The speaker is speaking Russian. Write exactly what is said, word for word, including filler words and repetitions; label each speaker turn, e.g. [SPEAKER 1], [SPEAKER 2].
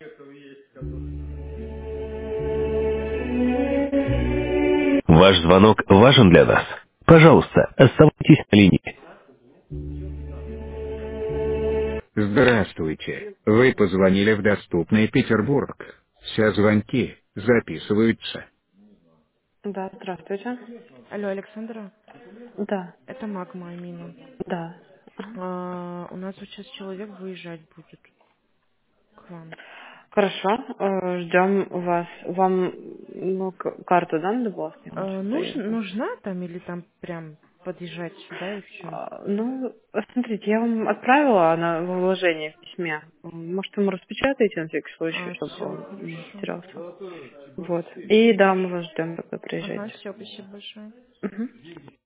[SPEAKER 1] Ваш звонок важен для нас. Пожалуйста, оставайтесь на линии. Здравствуйте. Вы позвонили в доступный Петербург. Все звонки записываются.
[SPEAKER 2] Да, здравствуйте.
[SPEAKER 3] Алло, Александра,
[SPEAKER 2] Да,
[SPEAKER 3] это Магма Амина.
[SPEAKER 2] да. Ага.
[SPEAKER 3] А, у нас вот сейчас человек выезжать будет к вам.
[SPEAKER 2] Хорошо, э, ждем вас. Вам ну, к- карту, да, надо было скинуть
[SPEAKER 3] А, нужен,
[SPEAKER 2] проезда?
[SPEAKER 3] нужна там или там прям подъезжать сюда и все?
[SPEAKER 2] А, Ну, смотрите, я вам отправила она в вложение в письме. Может, ему распечатаете на всякий случай,
[SPEAKER 3] А,
[SPEAKER 2] чтобы
[SPEAKER 3] все,
[SPEAKER 2] он не
[SPEAKER 3] хорошо.
[SPEAKER 2] потерялся. Вот. И да, мы вас ждем, когда
[SPEAKER 3] Ага,
[SPEAKER 2] приезжаете.
[SPEAKER 3] все, спасибо большое.
[SPEAKER 2] Мгм.